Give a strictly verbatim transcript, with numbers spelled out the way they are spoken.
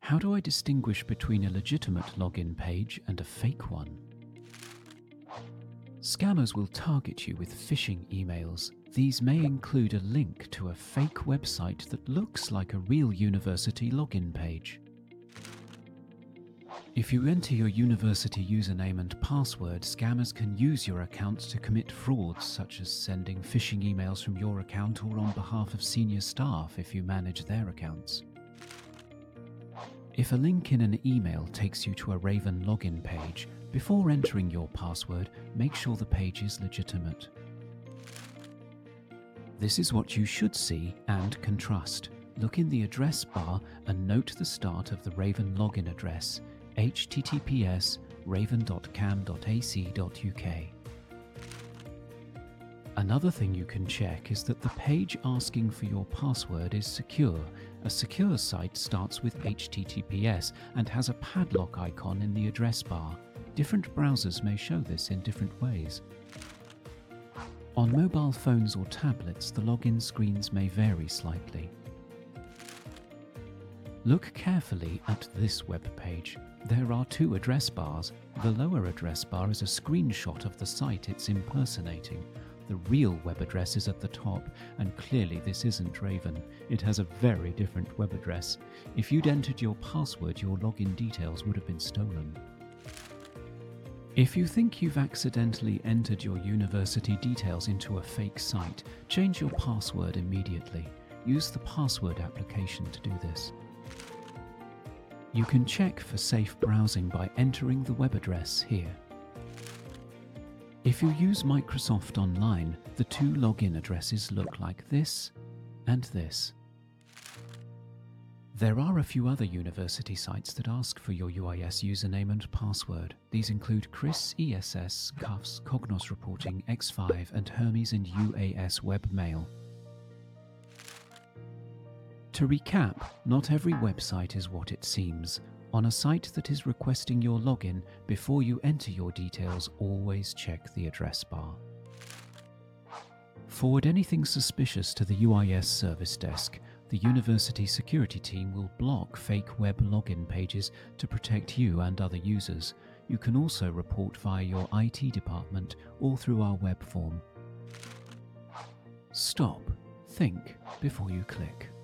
How do I distinguish between a legitimate login page and a fake one? Scammers will target you with phishing emails. These may include a link to a fake website that looks like a real university login page. If you enter your university username and password, scammers can use your account to commit frauds such as sending phishing emails from your account or on behalf of senior staff if you manage their accounts. If a link in an email takes you to a Raven login page, before entering your password, make sure the page is legitimate. This is what you should see and can trust. Look in the address bar and note the start of the Raven login address, h t t p s raven dot cam dot a c dot u k. Another thing you can check is that the page asking for your password is secure. A secure site starts with H T T P S and has a padlock icon in the address bar. Different browsers may show this in different ways. On mobile phones or tablets, the login screens may vary slightly. Look carefully at this web page. There are two address bars. The lower address bar is a screenshot of the site it's impersonating. The real web address is at the top, and clearly this isn't Raven. It has a very different web address. If you'd entered your password, your login details would have been stolen. If you think you've accidentally entered your university details into a fake site, change your password immediately. Use the password application to do this. You can check for safe browsing by entering the web address here. If you use Microsoft Online, the two login addresses look like this and this. There are a few other university sites that ask for your U I S username and password. These include Chris, E S S, C U F S, Cognos Reporting, X five, and Hermes and U A S Webmail. To recap, not every website is what it seems. On a site that is requesting your login, before you enter your details, always check the address bar. Forward anything suspicious to the U I S service desk. The university security team will block fake web login pages to protect you and other users. You can also report via your I T department or through our web form. Stop, think before you click.